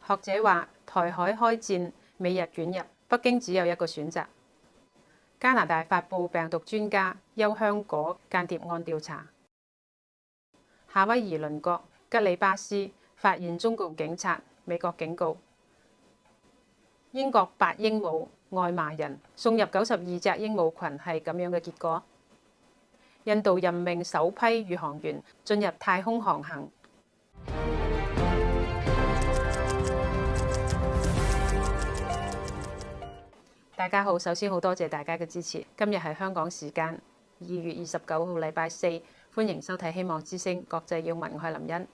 學者話，台海開戰，美日捲入，北京只有一個選擇。加拿大發布病毒專家休香果間諜案調查。夏威夷鄰國吉里巴斯發現中共警察，美國警告。英國8鸚鵡愛罵人，送入92隻鸚鵡群係咁樣嘅結果。印度任命首批宇航員進入太空航行。大家好，首先好多謝大家嘅支持。今日係香港時間2月29號禮拜四，歡迎收睇《希望之聲》國際要聞，我係林茵。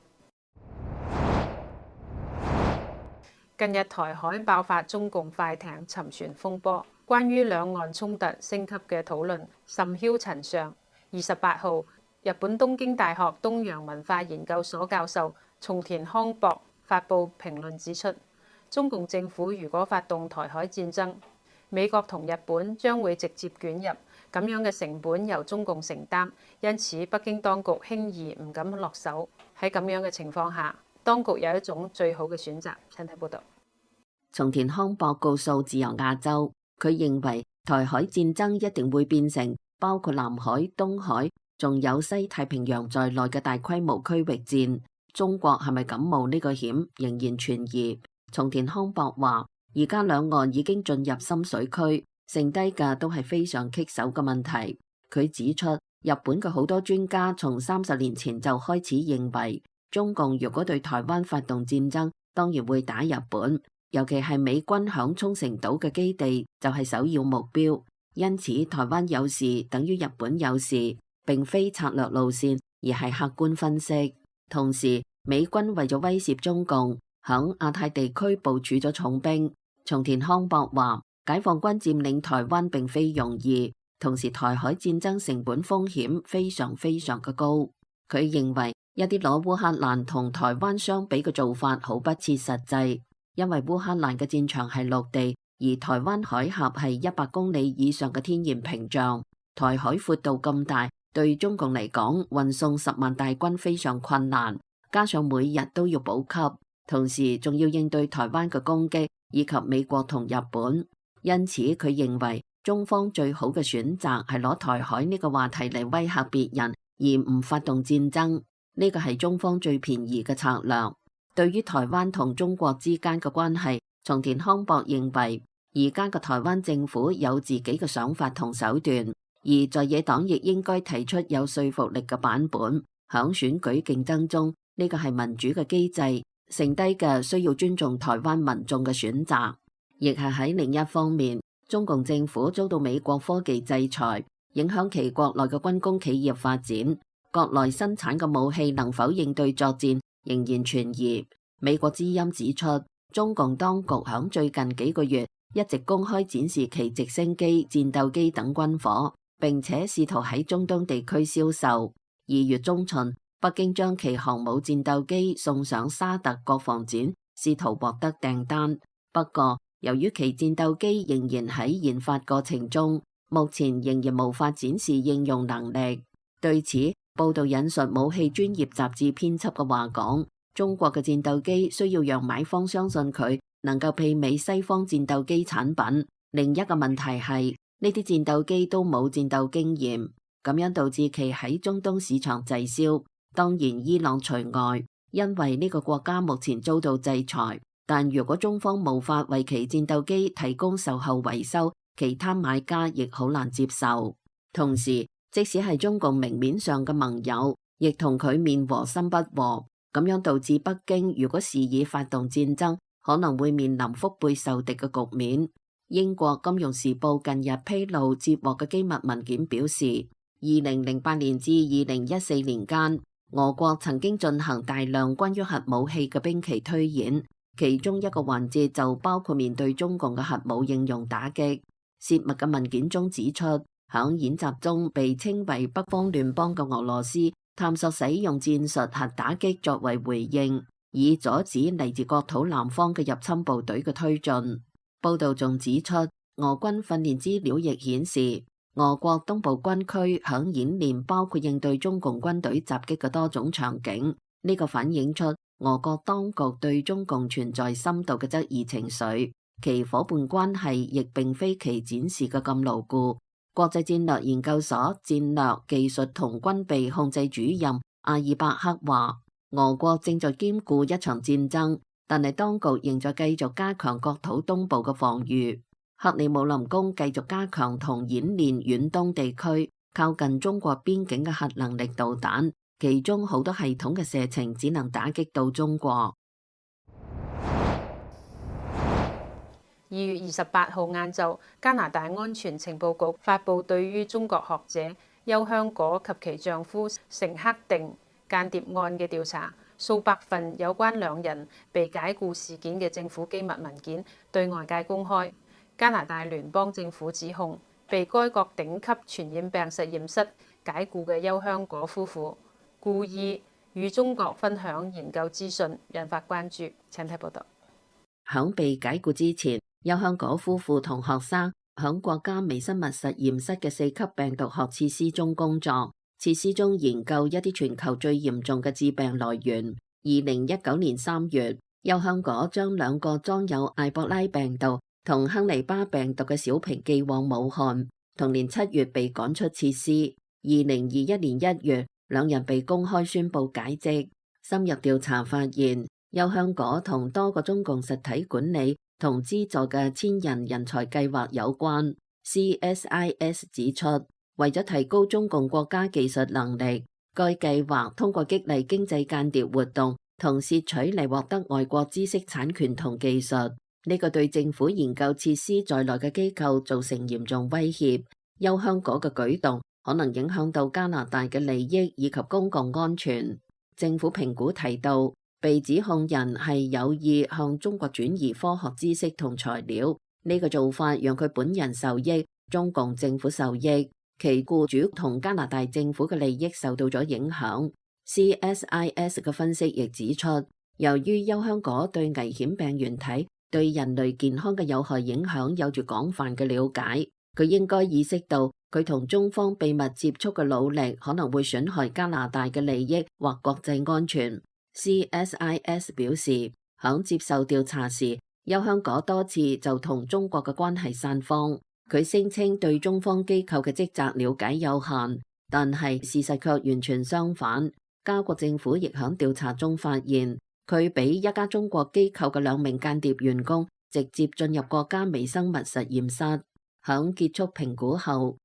近日台海爆發中共快艇沉船風波，關於兩岸衝突升級嘅討論甚囂塵上。28號，日本東京大學東洋文化研究所教授松田康博發布評論指出，中共政府如果發動台海戰爭，美國同日本將會直接捲入，咁樣嘅成本由中共承擔，因此北京當局輕易唔敢落手。喺咁樣嘅情況下，當局有一種最好嘅選擇。請睇報道。 松田康博告訴自由亞洲，佢認為台海戰爭一定會變成包括南海、東海，仲有西太平洋在內嘅大規模區域戰。中國係咪敢冒呢個險，仍然存疑。松田康博話，而家兩岸已經進入深水區，剩低嘅都係非常棘手嘅問題。佢指出，日本嘅好多專家從30年前就開始認為，中共如果對台灣發動戰爭，當然會打日本，尤其係美軍響沖繩島嘅基地就係首要目標。因此，台灣有事等於日本有事，並非策略路線，而係客觀分析。同時，美軍為咗威懾中共，響亞太地區部署咗重兵。松田康博話，解放軍佔領台灣並非容易，同時台海戰爭成本風險非常非常嘅高。佢認為一啲攞烏克蘭同台灣相比嘅做法好不切實際，因為烏克蘭嘅戰場係陸地，而台灣海峽係100公里以上嘅天然屏障。台海闊度咁大，對中共嚟講，運送10萬大軍非常困難，加上每日都要補給，同時仲要應對台灣嘅攻擊以及美國同日本。因此佢認為中方最好嘅選擇係攞台海呢個話題嚟威嚇別人，而唔發動戰爭。呢個係中方最便宜嘅策略。對於台灣同中國之間嘅關係，松田康博認為而家嘅台灣政府有自己嘅想法同手段，而在野黨亦應該提出有說服力嘅版本。響選舉競爭中，呢個係民主嘅機制，剩低嘅需要尊重台灣民眾嘅選擇。亦係喺另一方面，中共政府遭到美國科技制裁，影響其國內嘅軍工企業發展，國內生產嘅武器能否應對作戰仍然存疑。美國之音指出，中共當局響最近幾個月一直公開展示其直升機、戰鬥機等軍火，並且試圖喺中東地區銷售。2月中旬，北京將其航母戰鬥機送上沙特國防展，試圖獲得訂單。不過，由於其戰鬥機仍然喺研發過程中，目前仍然無法展示應用能力。對此，報道引述武器專業雜誌編輯嘅話講，中國嘅戰鬥機需要讓買方相信佢能夠媲美西方戰鬥機產品。另一個問題係，呢啲戰鬥機都冇戰鬥經驗，咁樣導致其喺中東市場滯銷。當然，伊朗除外，因為呢個國家目前遭到制裁。但如果中方無法為其戰鬥機提供售後維修，其他買家亦好難接受。同時，即使係中共明面上嘅盟友，亦同佢面和心不和，咁樣導致北京如果示意發動戰爭，可能會面臨腹背受敵嘅局面。英國金融時報近日披露接獲嘅機密文件表示，2008年至2014年間，俄國曾經進行大量關於核武器嘅兵棋推演。其中一個環節就包括面對中共嘅核武應用打擊。泄密嘅文件中指出，響演習中被稱為北方聯邦嘅俄羅斯探索使用戰術核打擊作為回應，以阻止嚟自國土南方嘅入侵部隊嘅推進。報道仲指出，俄軍訓練資料亦顯示，俄國東部軍區響演練包括應對中共軍隊襲擊嘅多種場景。呢個反映出俄國當局對中共存在深度嘅質疑情緒，其夥伴關係亦並非其展示嘅咁牢固。國際戰略研究所戰略技術同軍備控制主任阿爾伯克話，俄國正在兼顧一場戰爭，但係當局仍在繼續加強國土東部嘅防禦。克里姆林宮繼續加強同演練遠東地區靠近中國邊境嘅核能力導彈，其中好多系統嘅射程只能打擊到中國。 2月28號晏晝，加拿大安全情報局發布對於中國學者邱香果及其丈夫成克定間諜案嘅調查，數百份有關兩人被解僱事件嘅政府機密文件對外界公開。加拿大聯邦政府指控被該國頂級傳染病實驗室解僱嘅邱香果夫婦故意與中國分享研究資訊，引發關注。請睇報道。 響被解僱之前，邱香果夫婦同學生響國家微生物實驗室嘅4級病毒學設施中工作，設施中研究一啲全球最嚴重嘅致病來源。2019年3月，邱香果將2個裝有埃博拉病毒同亨利巴病毒嘅小瓶寄往武漢，同年7月被趕出設施。2021年1月，兩人被公開宣布解職。深入調查發現，邱香果同多個中共實體管理同資助嘅千人人才計劃有關。CSIS 指出，為咗提高中共國家技術能力，該計劃通過激勵經濟間諜活動同竊取嚟獲得外國知識產權同技術。呢個對政府研究設施在內嘅機構造成嚴重威脅。邱香果嘅舉動可能影響到加拿大嘅利益以及公共安全。政府評估提到，被指控人係有意向中國轉移科學知識同材料，呢個做法讓佢本人受益，中共政府受益，其僱主同加拿大政府嘅利益受到咗影響。CSIS 嘅分析亦指出，由於邱香果對危險病原體對人類健康嘅有害影響有住廣泛嘅了解，佢應該意識到佢同中方秘密接觸嘅努力可能會損害加拿大嘅利益或國際安全。CSIS 表示，響接受調查時，邱香果多次就同中國嘅關係散謊。佢聲稱對中方機構嘅職責了解有限，但係事實卻完全相反。加國政府亦響調查中發現，佢俾一家中國機構嘅2名間諜員工直接進入國家微生物實驗室。響結束評估後，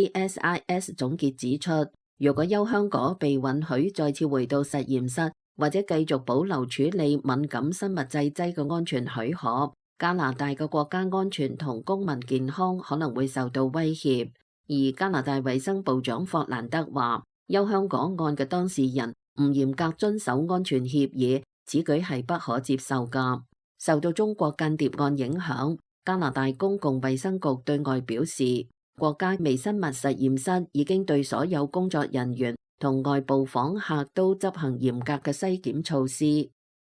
CSIS 總結指出，如果邱香果被允許再次回到實驗室，或者繼續保留處理敏感生物製劑嘅安全許可，加拿大嘅國家安全同公民健康可能會受到威脅。而加拿大衛生部長霍蘭德話，邱香果案嘅當事人唔嚴格遵守安全協議，此舉係不可接受㗎。受到中國間諜案影響，加拿大公共衛生局對外表示，國家微生物實驗室已經對所有工作人員同外部訪客都執行嚴格嘅篩檢措施。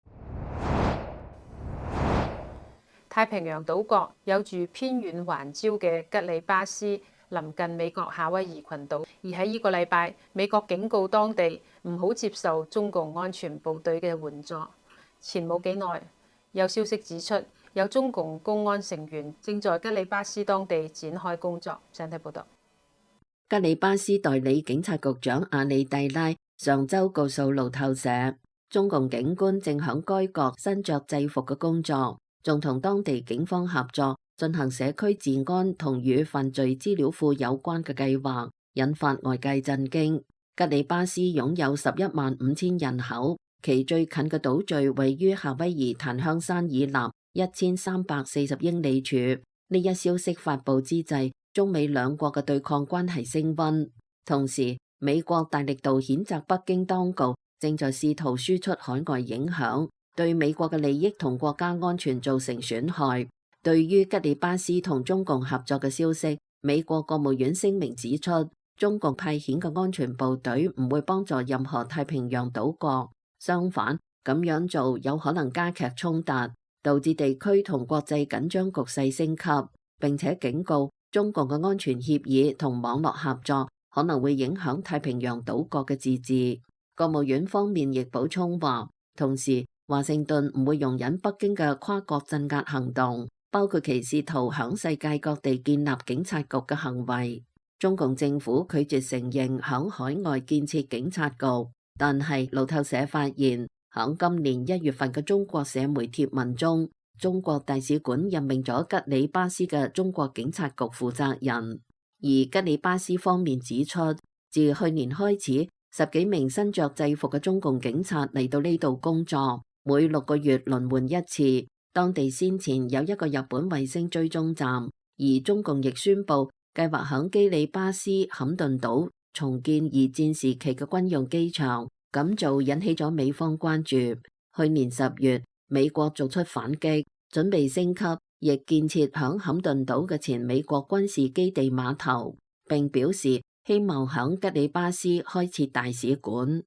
太平洋島國有住偏遠環礁嘅吉里巴斯，臨近美國夏威夷群島，而喺呢個禮拜，美國警告當地唔好接受中共安全部隊嘅援助。前冇幾耐，有消息指出，有中共公安成員正在吉里巴斯當地展開工作。請睇報道。 吉里巴斯代理警察局長阿里蒂拉上週告訴路透社，中共警官正響該國身着制服嘅工作，仲同當地警方合作進行社區治安同與犯罪資料庫有關嘅計劃，引發外界震驚。吉里巴斯擁有115000人口，其最近嘅島嶼位於夏威夷檀香山以南1340英里處。呢一消息發佈之際，中美兩國嘅對抗關係升溫，同時美國大力度譴責北京當局正在試圖輸出海外影響，對美國嘅利益同國家安全造成損害。對於吉里巴斯同中共合作嘅消息，美國國務院聲明指出，中共派遣嘅安全部隊唔會幫助任何太平洋島國，相反，咁樣做有可能加劇衝突，導致地區同國際緊張局勢升級，並且警告中共嘅安全協議同網絡合作可能會影響太平洋島國嘅自治。國務院方面亦補充話，同時華盛頓唔會容忍北京嘅跨國鎮壓行動，包括其試圖響世界各地建立警察局嘅行為。中共政府拒絕承認響海外建設警察局，但係路透社發現，響今年1月份嘅中國社媒貼文中，中國大使館任命咗吉里巴斯嘅中國警察局負責人。而吉里巴斯方面指出，自去年開始，10幾名身着制服嘅中共警察嚟到呢度工作，每6個月輪換一次。當地先前有一個日本衛星追蹤站，而中共亦宣布計劃響基里巴斯坎頓島重建二戰時期嘅軍用機場。咁做引起咗美方關注。去年10月，美國做出反擊，準備升級，亦建設響坎頓島嘅前美國軍事基地碼頭，並表示希望響吉里巴斯開設大使館。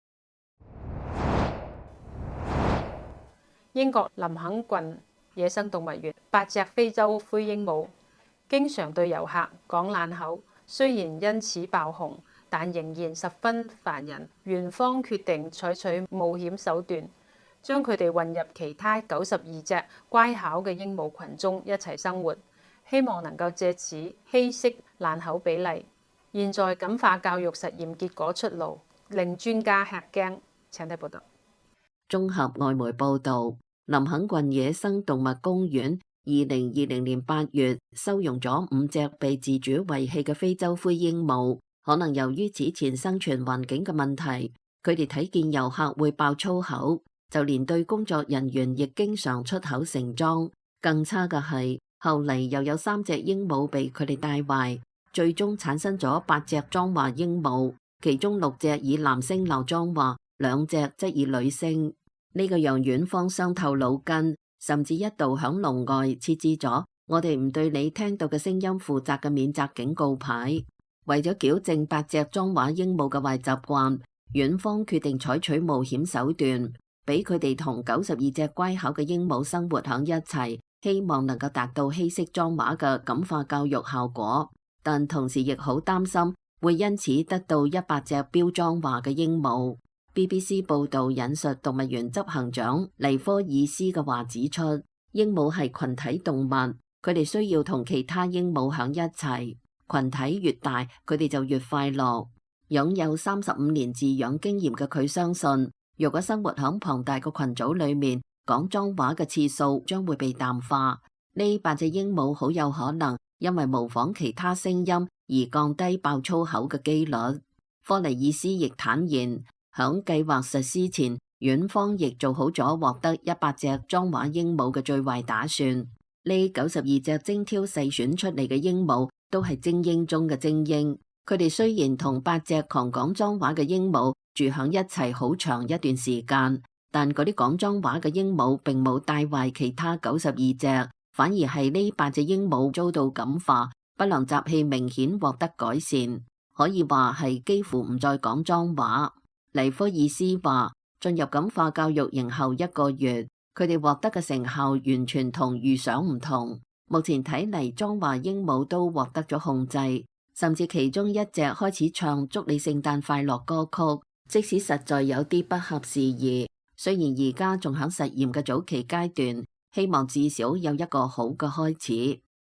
英國林肯郡野生動物園8隻非洲灰鸚鵡經常對遊客講爛口，雖然因此爆紅，但仍然十分煩人。園方決定採取冒險手段，將佢哋混入其他92隻乖巧嘅鸚鵡群中一齊生活，希望能夠借此稀釋爛口比例。現在感化教育實驗結果出爐，令專家吃驚。請睇報道。 綜合外媒報導，林肯郡野生動物公園2020年8月收容咗5隻被自主遺棄嘅非洲灰鸚鵡。可能由於此前生存環境嘅問題，佢哋睇見遊客會爆粗口，就連對工作人員亦經常出口成髒。更差嘅係，後嚟又有3隻鸚鵡被佢哋帶壞，最終產生咗8隻裝話鸚鵡，其中6隻以男聲鬧裝話，2隻則以女聲。呢個讓園方傷透腦筋，甚至一度響籠外設置咗我哋唔對你聽到嘅聲音負責嘅免責警告牌。為咗矯正8隻裝話鸚鵡嘅壞習慣，園方決定採取冒險手段，俾佢哋同92隻乖巧嘅鸚鵡生活響一齊，希望能夠達到稀釋裝話嘅感化教育效果。但同時亦好擔心會因此得到100隻標裝話嘅鸚鵡。BBC 報導引述動物園執行長黎科爾斯嘅話指出，鸚鵡係群體動物，佢哋需要同其他鸚鵡響一齊。群體越大，佢哋就越快樂。擁有35年飼養經驗嘅佢相信，如果生活響龐大嘅群組裏面，講髒話嘅次數將會被淡化。呢8隻鸚鵡好有可能因為模仿其他聲音而降低爆粗口嘅機率。科尼爾斯亦坦言，響計劃實施前，園方亦做好咗獲得100隻裝話鸚鵡嘅最壞打算。呢92隻精挑細選出嚟嘅鸚鵡都係精英中嘅精英，佢哋雖然同8隻狂講髒話嘅鸚鵡住響一齊好長一段時間，但嗰啲講髒話嘅鸚鵡並冇帶壞其他92隻，反而係呢8隻鸚鵡遭到感化，不良習氣明顯獲得改善，可以話係幾乎唔再講髒話。黎科爾斯話，進入感化教育營後1個月，佢哋獲得嘅成效完全同預想唔同。目前睇嚟，裝話鸚鵡都獲得咗控制，甚至其中1隻開始唱祝你聖誕快樂歌曲，即使實在有啲不合時宜。雖然而家仲喺實驗嘅早期階段，希望至少有一個好嘅開始。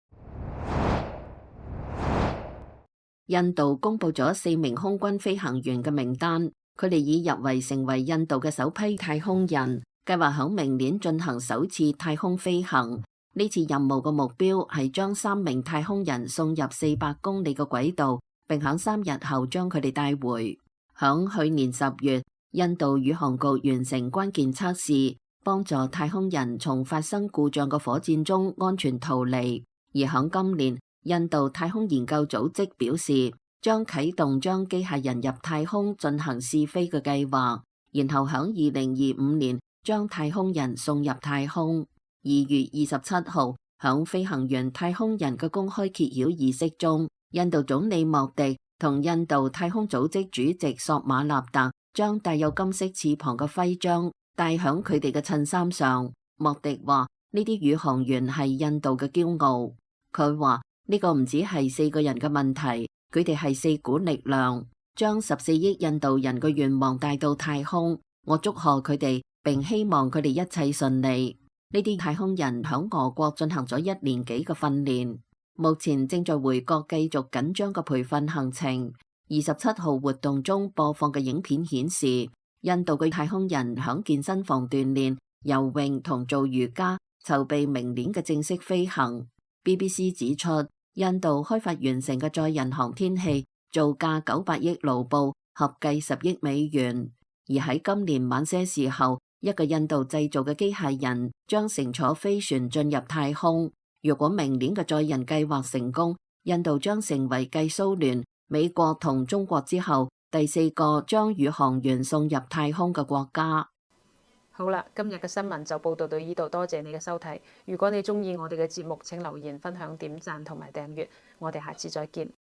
印度公布咗4名空軍飛行員嘅名單，佢哋已入圍成為印度嘅首批太空人，計劃喺明年進行首次太空飛行。呢次任務嘅目標係將3名太空人送入400公里嘅軌道，並喺3日後將佢哋帶回。響去年10月，印度宇航局完成關鍵測試，幫助太空人從發生故障嘅火箭中安全逃離。而響今年，印度太空研究組織表示，將啟動將機械人入太空進行試飛嘅計劃，然後響2025年將太空人送入太空。2月27號，響飛行員太空人嘅公開揭曉儀式中，印度總理莫迪同印度太空組織主席索馬納特將帶有金色翅膀嘅徽章戴響佢哋嘅襯衫上。莫迪話：呢啲宇航員係印度嘅驕傲。佢話呢個唔止係4個人嘅問題，佢哋係4股力量，將14億印度人嘅願望帶到太空。我祝賀佢哋， 並希望佢哋一切順利。呢啲太空人響俄國進行咗1年幾嘅訓練，目前正在回國繼續緊張嘅培訓行程。27號活動中播放嘅影片顯示，印度嘅太空人響健身房鍛煉、游泳同做瑜伽，籌備明年嘅正式飛行。BBC 指出，印度開發完成嘅載人航天器造價900億盧布，合計10億美元。而喺今年晚些時候，一個印度製造嘅機械人將乘坐飛船進入太空。如果明年嘅載人計劃成功，印度將成為繼蘇聯、美國同中國之後第4個將宇航員送入太空嘅國家。 好啦，今日嘅新聞就報道到呢度，多謝你嘅收睇。如果你鍾意我哋嘅節目，請留言、分享、點讚同埋訂閱。我哋下次再見。